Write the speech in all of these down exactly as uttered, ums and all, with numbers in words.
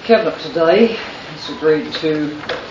Cabinet today has agreed to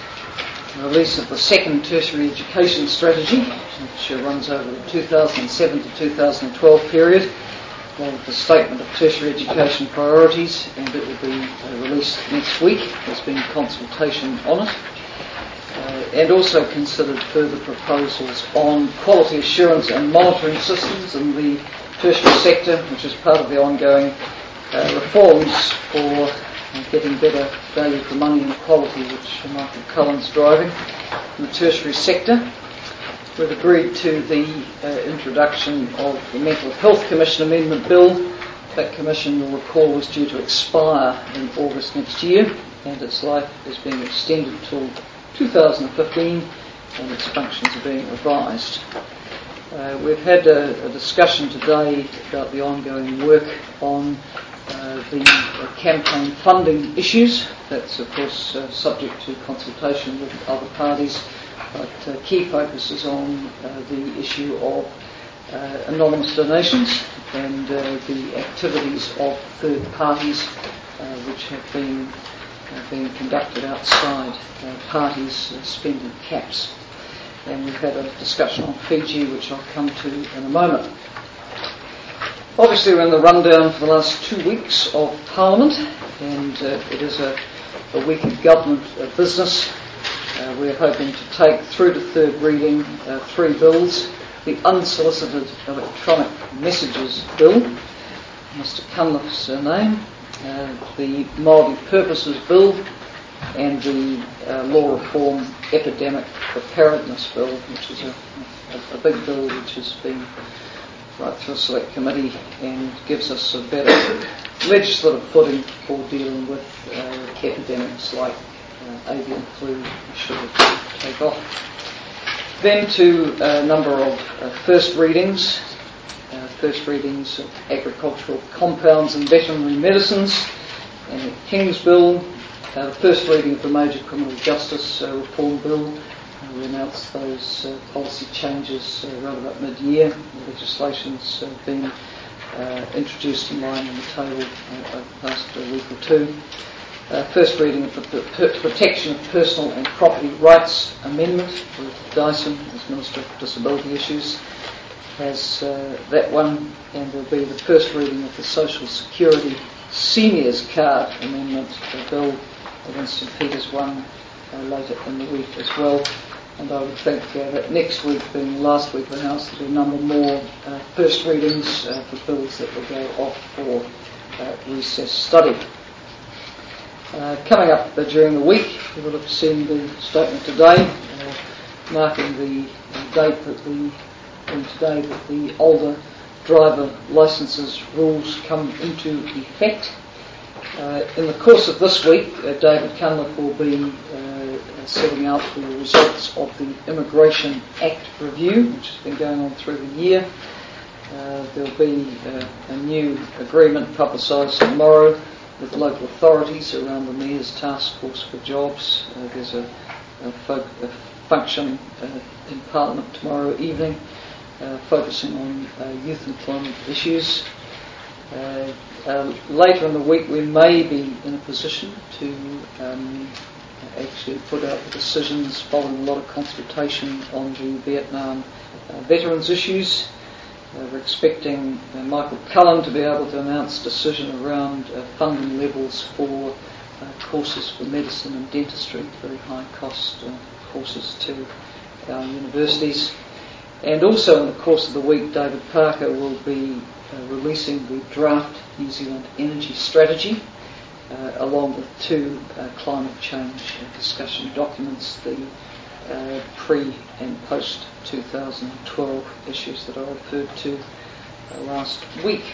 the release of the second tertiary education strategy, which runs over the two thousand seven to two thousand twelve period, along with the statement of tertiary education priorities, and it will be uh, released next week. There's been consultation on it, uh, and also considered further proposals on quality assurance and monitoring systems in the tertiary sector, which is part of the ongoing uh, reforms for getting better value for money and quality, which Michael Cullen's driving in the tertiary sector. We've agreed to the uh, introduction of the Mental Health Commission Amendment Bill. That commission, you'll recall, was due to expire in August next year, and its life is being extended till two thousand fifteen, and its functions are being revised. Uh, we've had a, a discussion today about the ongoing work on Uh, the uh, campaign funding issues. That's, of course, uh, subject to consultation with other parties, but uh, key focus is on uh, the issue of uh, anonymous donations and uh, the activities of third parties uh, which have been uh, being conducted outside uh, parties' uh, spending caps. And we've had a discussion on Fiji, which I'll come to in a moment. Obviously, we're in the rundown for the last two weeks of Parliament, and uh, it is a, a week of government uh, business. Uh, we're hoping to take through to third reading uh, three bills: the Unsolicited Electronic Messages Bill, Mister Cunliffe's uh, name, uh, the Māori Purposes Bill, and the uh, Law Reform Epidemic Preparedness Bill, which is a, a, a big bill which has been right through a select committee and gives us a better legislative footing for dealing with uh, epidemics like uh, avian flu, should it take off. Then to a number of uh, first readings, uh, first readings of agricultural compounds and veterinary medicines, and the King's Bill, uh, the first reading of the Major Criminal Justice uh, Reform Bill. Uh, we announced those uh, policy changes uh, around about mid-year. The legislation's uh, been uh, introduced and lying on the table uh, over the past uh, week or two. Uh, first reading of the P- Protection of Personal and Property Rights Amendment. Ruth Dyson, as Minister for Disability Issues, has uh, that one, and there'll be the first reading of the Social Security Seniors Card Amendment uh, Bill, Winston Peters one, uh, later in the week as well. And I would think uh, that next week, being last week, we announced there'll be a number more uh, first readings uh, for bills that will go off for uh, recess study. Uh, coming up uh, during the week, you will have seen the statement today, uh, marking the uh, date that the and today that the older driver licences rules come into effect. Uh, in the course of this week, uh, David Cunliffe will be uh, setting out the results of the Immigration Act review, which has been going on through the year. Uh, there'll be uh, a new agreement publicised tomorrow with local authorities around the Mayor's Task Force for Jobs. Uh, there's a, a, fo- a function uh, in Parliament tomorrow evening uh, focusing on uh, youth employment issues. Uh, uh, later in the week, we may be in a position to um, actually put out the decisions following a lot of consultation on the Vietnam uh, veterans issues. Uh, we're expecting uh, Michael Cullen to be able to announce a decision around uh, funding levels for uh, courses for medicine and dentistry, very high cost uh, courses to our universities. And also in the course of the week, David Parker will be uh, releasing the draft New Zealand energy strategy, uh, along with two uh, climate change uh, discussion documents, the uh, pre and post twenty twelve issues that I referred to uh, last week.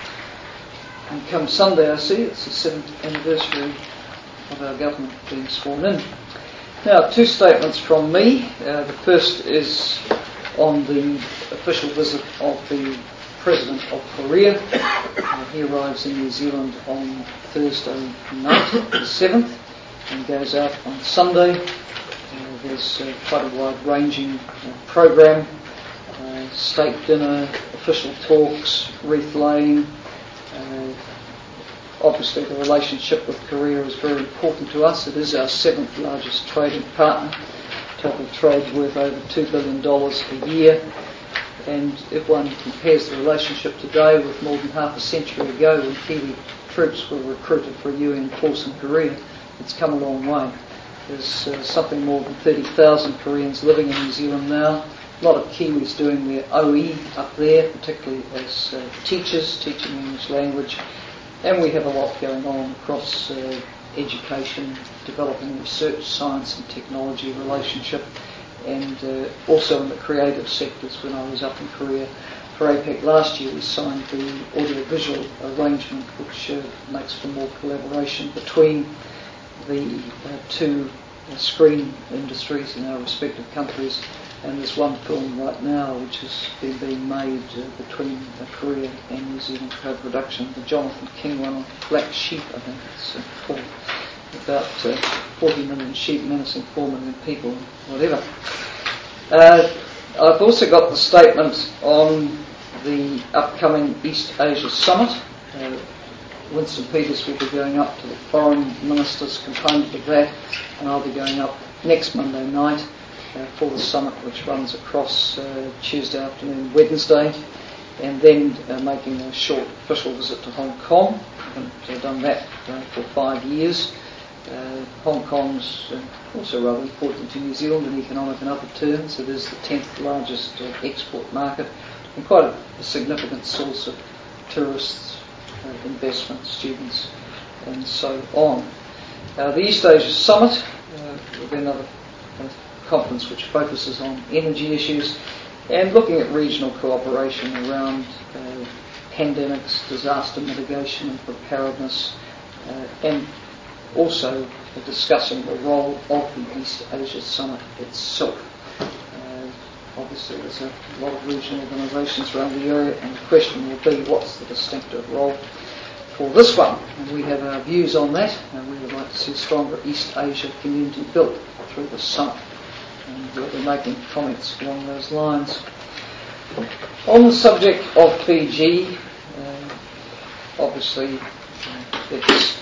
And come Sunday, I see, it's the seventh anniversary of our government being sworn in. Now, two statements from me. Uh, the first is on the official visit of the President of Korea. Uh, he arrives in New Zealand on Thursday night, the seventh, and goes out on Sunday. Uh, there's uh, quite a wide-ranging uh, program, uh, state dinner, official talks, wreath laying, uh, obviously the relationship with Korea is very important to us. It is our seventh largest trading partner. Total trade worth over two billion dollars a year. And if one compares the relationship today with more than half a century ago when Kiwi troops were recruited for a U N force in Korea, it's come a long way. There's uh, something more than thirty thousand Koreans living in New Zealand now. A lot of Kiwis doing their O E up there, particularly as uh, teachers, teaching English language. And we have a lot going on across uh, education, developing research, science and technology relationship, and uh, also in the creative sectors. When I was up in Korea for APEC last year, we signed the audiovisual arrangement, which uh, makes for more collaboration between the uh, two uh, screen industries in our respective countries. And there's one film right now which has been being made uh, between uh, Korea and New Zealand co-production, the Jonathan King one on Black Sheep, I think it's uh, called, about uh, forty million sheep menacing four million people, whatever. Uh, I've also got the statement on the upcoming East Asia Summit. Uh, Winston Peters will be going up to the foreign minister's component of that, and I'll be going up next Monday night uh, for the summit, which runs across uh, Tuesday afternoon, Wednesday, and then uh, making a short official visit to Hong Kong. I haven't uh, done that uh, for five years. Uh, Hong Kong's uh, also rather important to New Zealand in economic and other terms. It is the tenth largest uh, export market and quite a, a significant source of tourists, uh, investment, students, and so on. Uh, the East Asia Summit uh, will be another uh, conference which focuses on energy issues and looking at regional cooperation around uh, pandemics, disaster mitigation and preparedness, uh, and also uh, discussing the role of the East Asia Summit itself. Uh, obviously there's a lot of regional organisations around the area, and the question will be what's the distinctive role for this one. And we have our views on that, and we would like to see a stronger East Asia community built through the summit. And we'll be making comments along those lines. On the subject of Fiji, uh, obviously uh, it's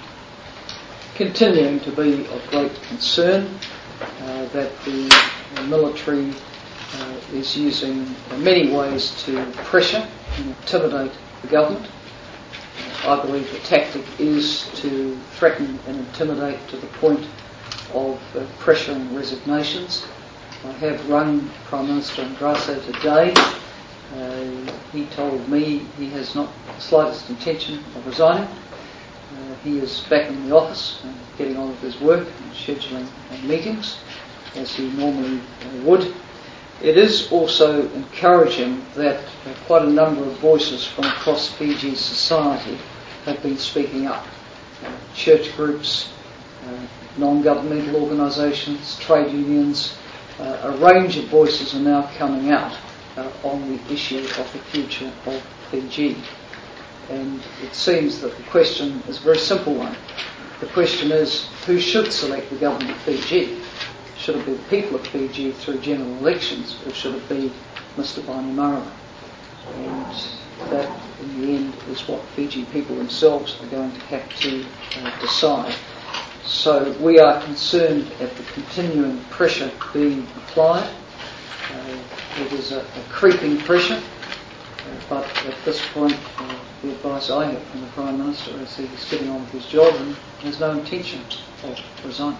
continuing to be of great concern uh, that the military uh, is using many ways to pressure and intimidate the government. I believe the tactic is to threaten and intimidate to the point of uh, pressuring resignations. I have rung Prime Minister Andrade today. Uh, he told me he has not the slightest intention of resigning. Uh, he is back in the office and getting on with his work and scheduling uh, meetings as he normally uh, would. It is also encouraging that uh, quite a number of voices from across Fiji's society have been speaking up. Uh, church groups, uh, non-governmental organisations, trade unions, uh, a range of voices are now coming out uh, on the issue of the future of Fiji. And it seems that the question is a very simple one. The question is, who should select the government of Fiji? Should it be the people of Fiji through general elections, or should it be Mister Bainimarama? And that, in the end, is what Fiji people themselves are going to have to uh, decide. So we are concerned at the continuing pressure being applied. Uh, it is a, a creeping pressure, uh, but at this point, uh, the advice I have from the Prime Minister is he is getting on with his job and has no intention of resigning.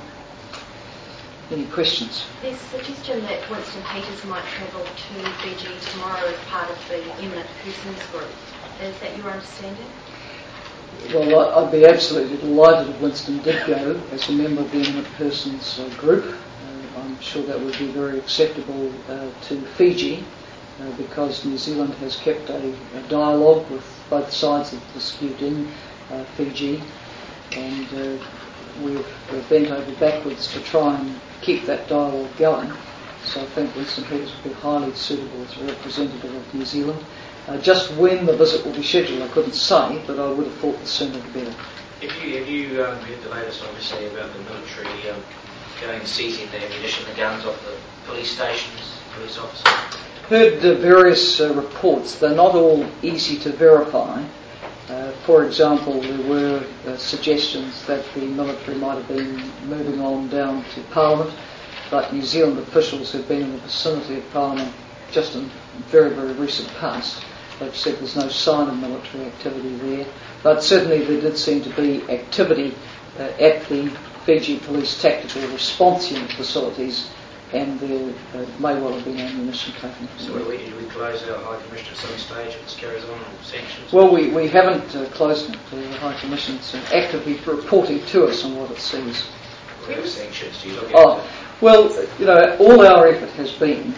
Any questions? There's a suggestion that Winston Peters might travel to Fiji tomorrow as part of the Eminent Persons Group. Is that your understanding? Well, I'd be absolutely delighted if Winston did go as a member of the Eminent Persons uh, Group. Uh, I'm sure that would be very acceptable uh, to Fiji uh, because New Zealand has kept a, a dialogue with both sides of the dispute in uh, Fiji, and uh, we've bent over backwards to try and keep that dialogue going. So I think Winston Peters would be highly suitable as a representative of New Zealand. Uh, just when the visit will be scheduled, I couldn't say, but I would have thought the sooner the better. Have you, have you um, heard the latest, obviously, about the military um, going and seizing the ammunition, the guns off the police stations, police officers? Heard uh, various uh, reports. They're not all easy to verify. Uh, for example, there were uh, suggestions that the military might have been moving on down to Parliament, but New Zealand officials have been in the vicinity of Parliament just in very, very recent past. They've said there's no sign of military activity there, but certainly there did seem to be activity uh, at the Fiji Police Tactical Response Unit facilities, and there uh, may well have been ammunition taken. So we, we, we close our High Commission at some stage if this carries on, or sanctions? Well, we, we haven't uh, closed it. The High Commission's uh, actively reporting to us on what it sees. What are sanctions do you look at? Oh, well, you know, all our effort has been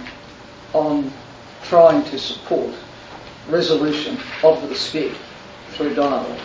on trying to support resolution of the dispute through dialogue.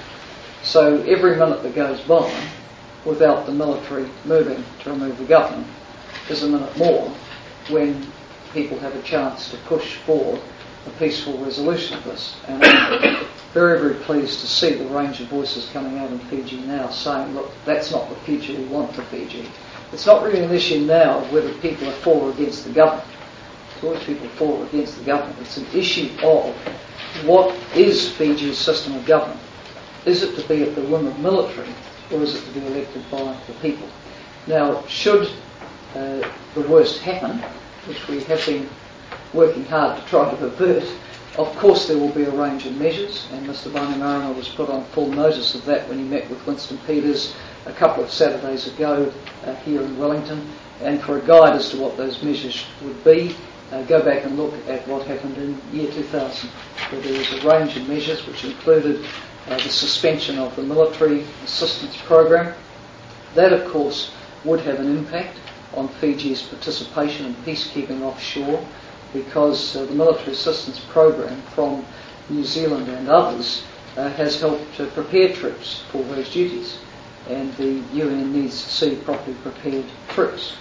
So every minute that goes by without the military moving to remove the government is a minute more when people have a chance to push for a peaceful resolution of this. And I'm very, very pleased to see the range of voices coming out in Fiji now saying, look, that's not the future we want for Fiji. It's not really an issue now of whether people are for or against the government. It's always people for or against the government. It's an issue of what is Fiji's system of government. Is it to be at the whim of military, or is it to be elected by the people? Now, should uh, the worst happen, which we have been working hard to try to avert, of course there will be a range of measures, and Mister Bainimarama was put on full notice of that when he met with Winston Peters a couple of Saturdays ago uh, here in Wellington, and for a guide as to what those measures would be, uh, go back and look at what happened in year two thousand, where there was a range of measures which included uh, the suspension of the military assistance program. That, of course, would have an impact on Fiji's participation in peacekeeping offshore, because uh, the military assistance program from New Zealand and others uh, has helped to prepare troops for those duties, and the U N needs to see properly prepared troops.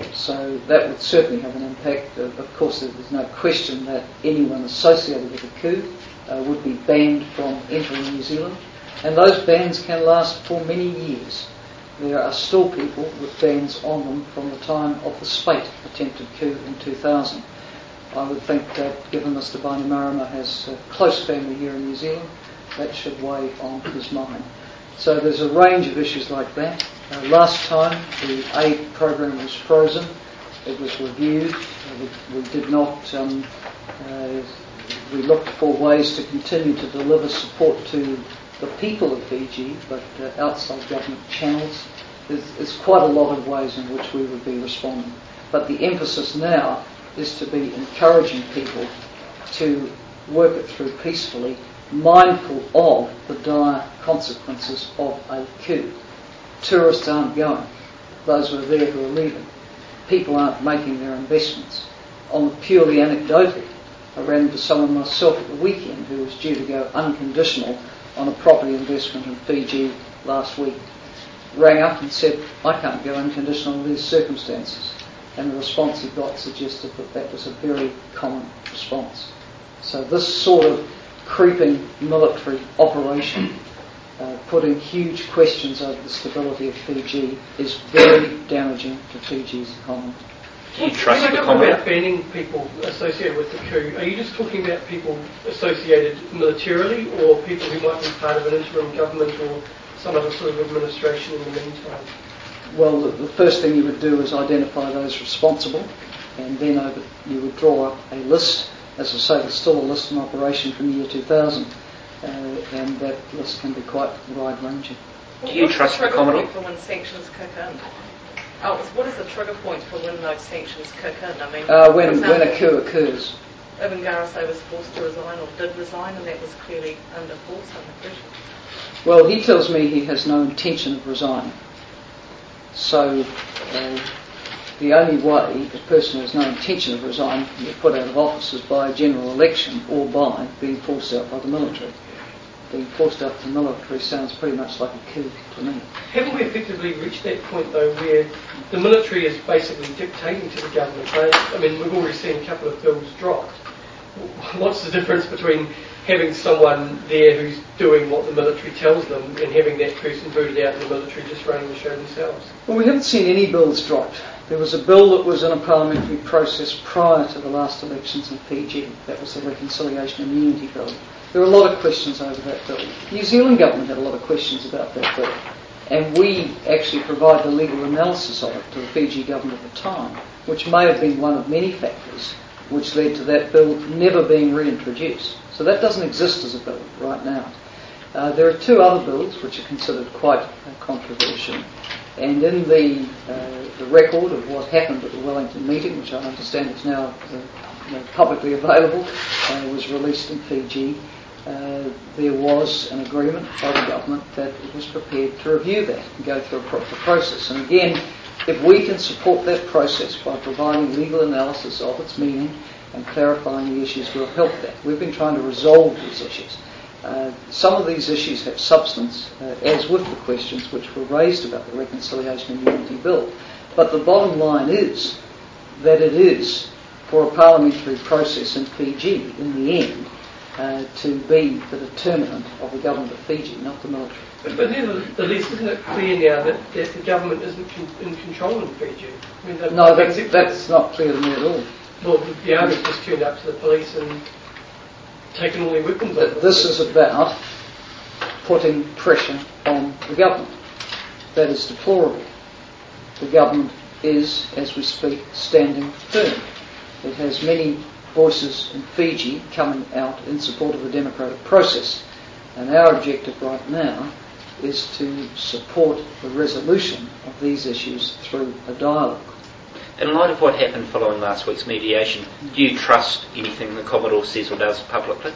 So that would certainly have an impact. Uh, of course, there's no question that anyone associated with a coup uh, would be banned from entering New Zealand, and those bans can last for many years. There are still people with bans on them from the time of the Spate attempted coup in two thousand. I would think that given Mister Bainimarama has a close family here in New Zealand, that should weigh on his mind. So there's a range of issues like that. Uh, last time the aid program was frozen, it was reviewed. Uh, we, we did not, um, uh, we looked for ways to continue to deliver support to the people of Fiji, but uh, outside government channels. There's, there's quite a lot of ways in which we would be responding. But the emphasis now is to be encouraging people to work it through peacefully, mindful of the dire consequences of a coup. Tourists aren't going. Those who are there who are leaving. People aren't making their investments. On the purely anecdotal, I ran into someone myself at the weekend who was due to go unconditional on a property investment in Fiji last week. Rang up and said, I can't go unconditional in these circumstances. And the response he got suggested that that was a very common response. So this sort of creeping military operation, uh, putting huge questions over the stability of Fiji, is very damaging to Fiji's economy. Do you trust the comment about banning people associated with the coup? Are you just talking about people associated militarily, or people who might be part of an interim government or some other sort of administration in the meantime? Well, the, the first thing you would do is identify those responsible, and then over, you would draw up a list. As I say, there's still a list in operation from the year two thousand, uh, and that list can be quite wide-ranging. Well, Do you trust the Commodore? For when sanctions kick in? Oh, what is the trigger point for when those sanctions kick in? I mean, uh, when, example, when a coup occurs. Ibn Garasay was forced to resign, or did resign, and that was clearly under force, under pressure. Well, he tells me he has no intention of resigning. So uh, the only way a person who has no intention of resigning can get put out of office is by a general election or by being forced out by the military. Being forced out by the military sounds pretty much like a coup to me. Haven't we effectively reached that point, though, where the military is basically dictating to the government? Right? I mean, we've already seen a couple of bills dropped. What's the difference between having someone there who's doing what the military tells them and having that person booted out and the military just running the show themselves? Well, we haven't seen any bills dropped. There was a bill that was in a parliamentary process prior to the last elections in Fiji. That was the Reconciliation and Unity Bill. There were a lot of questions over that bill. New Zealand government had a lot of questions about that bill, and we actually provided a legal analysis of it to the Fiji government at the time, which may have been one of many factors which led to that bill never being reintroduced. So that doesn't exist as a bill right now. Uh, there are two other bills which are considered quite uh, controversial, and in the, uh, the record of what happened at the Wellington meeting, which I understand is now uh, you know, publicly available, uh, was released in Fiji, uh, there was an agreement by the government that it was prepared to review that and go through a proper process. And again, if we can support that process by providing legal analysis of its meaning and clarifying the issues, we'll help that. We've been trying to resolve these issues. Uh, some of these issues have substance, uh, as with the questions which were raised about the Reconciliation and Unity Bill. But the bottom line is that it is for a parliamentary process in Fiji, in the end, uh, to be the determinant of the government of Fiji, not the military. But, but nevertheless, isn't it clear now that, that the government isn't con- in control in Fiji? I mean, no, that's, that's not clear to me at all. Well, the, the army just turned up to the police and taken all their weapons off. This is about putting pressure on the government. That is deplorable. The government is, as we speak, standing firm. It has many voices in Fiji coming out in support of the democratic process. And our objective right now is to support the resolution of these issues through a dialogue. In light of what happened following last week's mediation, do you trust anything the Commodore says or does publicly?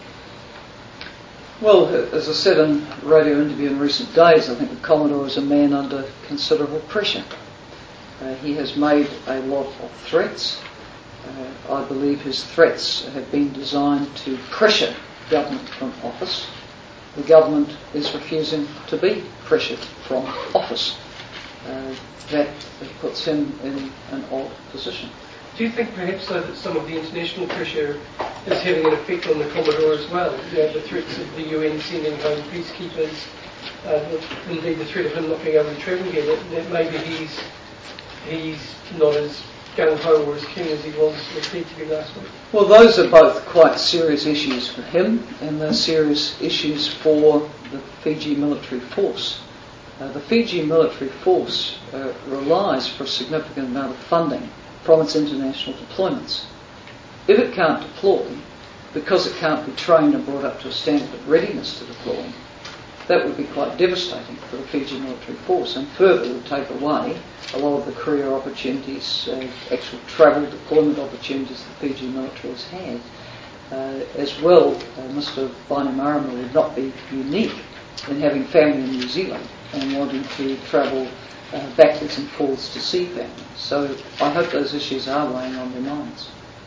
Well, as I said in a radio interview in recent days, I think the Commodore is a man under considerable pressure. Uh, he has made a lot of threats. Uh, I believe his threats have been designed to pressure government from office. The government is refusing to be pressured from office. Uh, that puts him in an odd position. Do you think perhaps though that some of the international pressure is having an effect on the Commodore as well? You know, the threats of the U N sending home peacekeepers, uh, the, indeed the threat of him not being able to travel here, that, that maybe he's he's not as gung-ho or as keen as he was appeared to be last week? Well, those are both quite serious issues for him, and they're serious issues for the Fiji military force. Uh, the Fiji military force uh, relies for a significant amount of funding from its international deployments. If it can't deploy, because it can't be trained and brought up to a standard of readiness to deploy, that would be quite devastating for the Fiji military force, and further would take away a lot of the career opportunities, uh, actual travel deployment opportunities the Fiji military has had. Uh, as well, uh, Mister Bainimarama would not be unique in having family in New Zealand and wanting to travel uh, backwards and forwards to see family. So I hope those issues are weighing on their minds.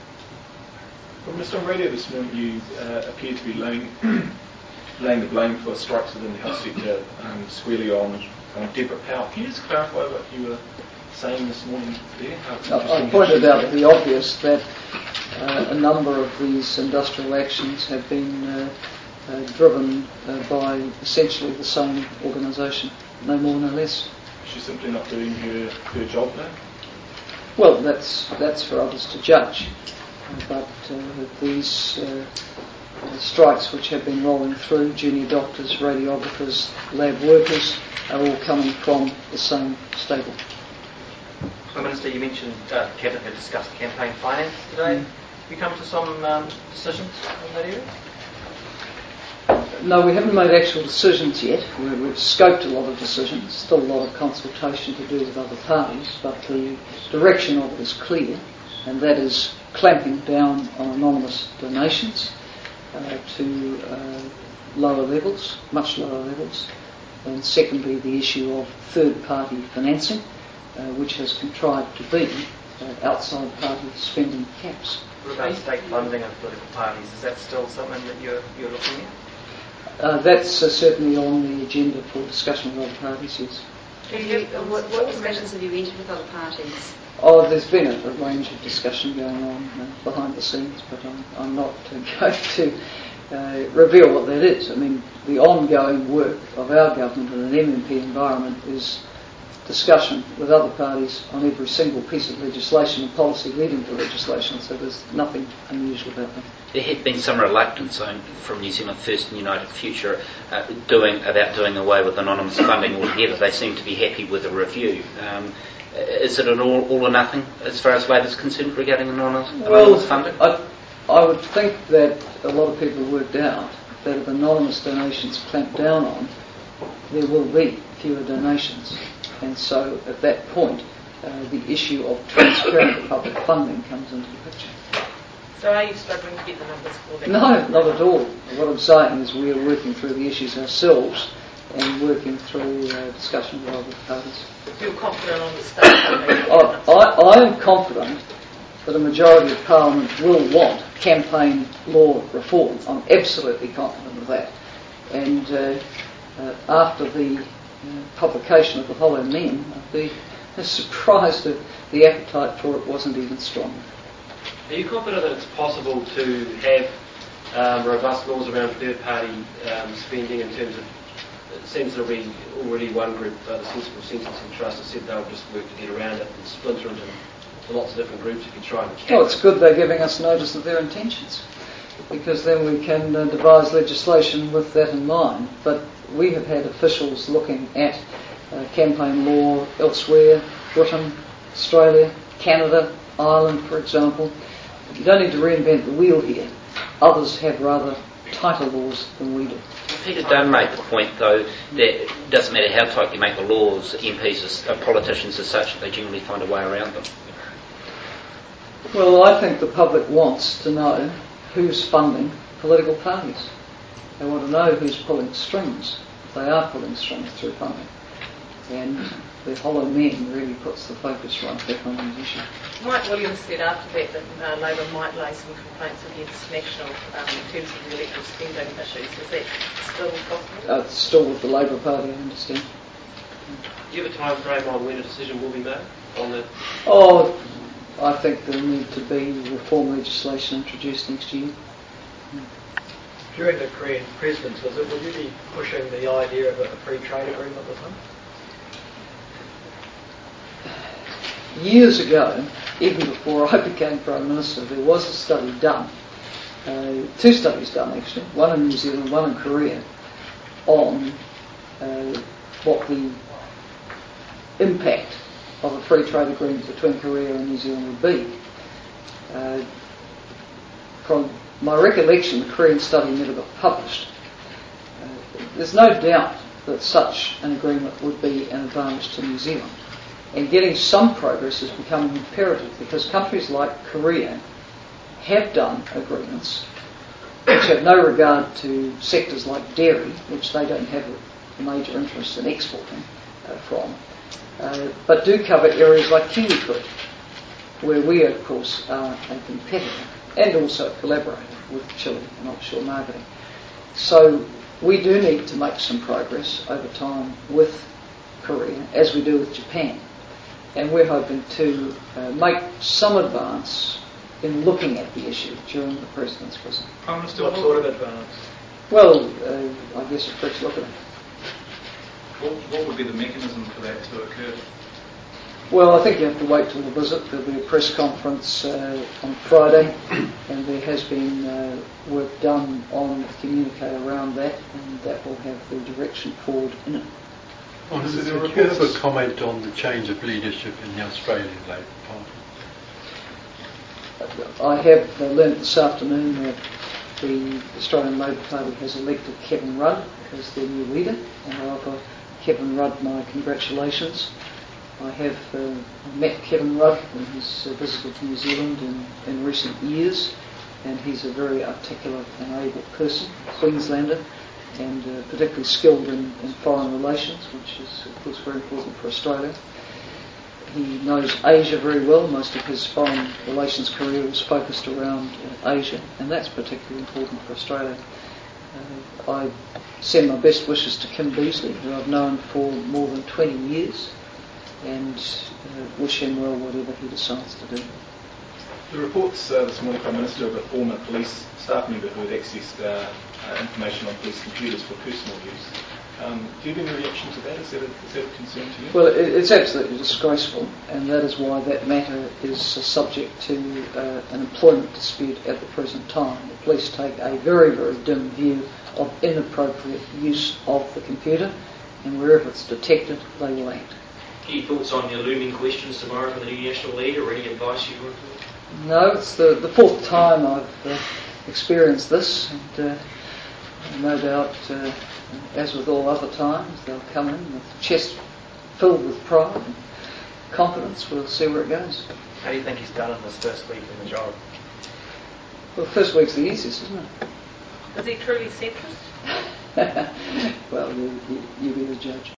Well, Mister on radio this morning, you uh, appear to be laying, laying the blame for strikes within the health sector um, squarely on, on Deborah Powell. Can you just clarify what you were saying this morning there? I pointed out the obvious that uh, a number of these industrial actions have been uh, uh, driven uh, by essentially the same organisation, no more, no less. She's simply not doing her, her job now? Well, that's that's for others to judge. But uh, these uh, strikes which have been rolling through, junior doctors, radiographers, lab workers, are all coming from the same stable. Prime Minister, you mentioned uh, Cabinet had discussed campaign finance today. Mm. Have you come to some um, decisions in that area? No, we haven't made actual decisions yet. We, we've scoped a lot of decisions, still a lot of consultation to do with other parties, but the direction of it is clear, and that is clamping down on anonymous donations uh, to uh, lower levels, much lower levels, and secondly the issue of third-party financing, uh, which has contrived to be uh, outside party spending caps. What about state funding of political parties? Is that still something that you're, you're looking at? Uh, that's uh, certainly on the agenda for discussion with other parties, yes. You, what, what discussions have you entered with other parties? Oh, there's been a, a range of discussion going on uh, behind the scenes, but I'm, I'm not uh, going to uh, reveal what that is. I mean, the ongoing work of our government in an M M P environment is discussion with other parties on every single piece of legislation and policy leading to legislation, so there's nothing unusual about that. There had been some reluctance from New Zealand First and United Future uh, doing about doing away with anonymous funding altogether. They seem to be happy with a review. Um, is it an all, all or nothing as far as Labour is concerned regarding anonymous, anonymous well, funding? I, I would think that a lot of people worked out that if anonymous donations clamped down on, there will be fewer donations. And so at that point, uh, the issue of transparent public funding comes into the picture. So are you struggling to get the numbers for them? No, not at all. What I'm saying is we are working through the issues ourselves and working through uh, discussion with other parties. You're confident on the state? I, I, I am confident that a majority of Parliament will want campaign law reform. I'm absolutely confident of that. And uh, uh, after the uh, publication of the Hollow Men, I'd be surprised if the appetite for it wasn't even stronger. Are you confident that it's possible to have um, robust laws around third-party um, spending in terms of, it seems there'll be already one group, uh, the Sensible Sentencing Trust, has said they'll just work to get around it and splinter into lots of different groups if you try and cap Well, it's good they're giving us notice of their intentions, because then we can uh, devise legislation with that in mind. But we have had officials looking at uh, campaign law elsewhere, Britain, Australia, Canada, Ireland, for example. You don't need to reinvent the wheel here. Others have rather tighter laws than we do. Peter Dunn made the point, though, that it doesn't matter how tight you make the laws, M Ps are, politicians are such that they generally find a way around them. Well, I think the public wants to know who's funding political parties. They want to know who's pulling strings, if they are pulling strings through funding. And the Hollow Men really puts the focus right back on these issues. Mike Williams said after that that uh, Labour might lay some complaints against National um, in terms of the electoral spending issues. Is that still possible? Uh, it's still with the Labour Party, I understand. Do you have a time frame on when a decision will be made on the? Oh, I think there'll need to be reform legislation introduced next year. During the Korean presidency, was it, would you be pushing the idea of a free trade agreement with them? Years ago, even before I became Prime Minister, there was a study done, uh, two studies done actually, one in New Zealand, one in Korea, on uh, what the impact of a free trade agreement between Korea and New Zealand would be. Uh, from my recollection, the Korean study never got published. Uh, there's no doubt that such an agreement would be an advantage to New Zealand. And getting some progress is becoming imperative, because countries like Korea have done agreements which have no regard to sectors like dairy, which they don't have a major interest in exporting uh, from, uh, but do cover areas like kiwifruit, where we, of course, are a competitor and also a collaborator with Chile in offshore marketing. So we do need to make some progress over time with Korea, as we do with Japan. And we're hoping to uh, make some advance in looking at the issue during the President's visit. What sort of advance? Well, uh, I guess a fresh look at it. What, what would be the mechanism for that to occur? Well, I think you have to wait till the visit. There'll be a press conference uh, on Friday, and there has been uh, work done on the communique around that, and that will have the direction forward in it. Oh, do you have a comment on the change of leadership in the Australian Labor Party? I have uh, learnt this afternoon that the Australian Labor Party has elected Kevin Rudd as their new leader, and I offer Kevin Rudd my congratulations. I have uh, met Kevin Rudd when he's uh, visited New Zealand in, in recent years, and he's a very articulate and able person, Queenslander, and uh, particularly skilled in, in foreign relations, which is, of course, very important for Australia. He knows Asia very well. Most of his foreign relations career was focused around uh, Asia, and that's particularly important for Australia. Uh, I send my best wishes to Kim Beazley, who I've known for more than twenty years, and uh, wish him well whatever he decides to do. The reports uh, this morning, Prime Minister, of a former police staff member who had accessed uh, uh, information on police computers for personal use. Um, do you have any reaction to that? Is that a, is that a concern to you? Well, it, it's absolutely disgraceful, and that is why that matter is uh, subject to uh, an employment dispute at the present time. The police take a very, very dim view of inappropriate use of the computer, and wherever it's detected, they will act. Any thoughts on your looming questions tomorrow from the new national lead, or any advice you want to? No, it's the, the fourth time I've uh, experienced this, and uh, no doubt, uh, as with all other times, they'll come in with chest filled with pride and confidence. We'll see where it goes. How do you think he's done in this first week in the job? Well, the first week's the easiest, isn't it? Is he truly centrist? Well, you, you, you be the judge.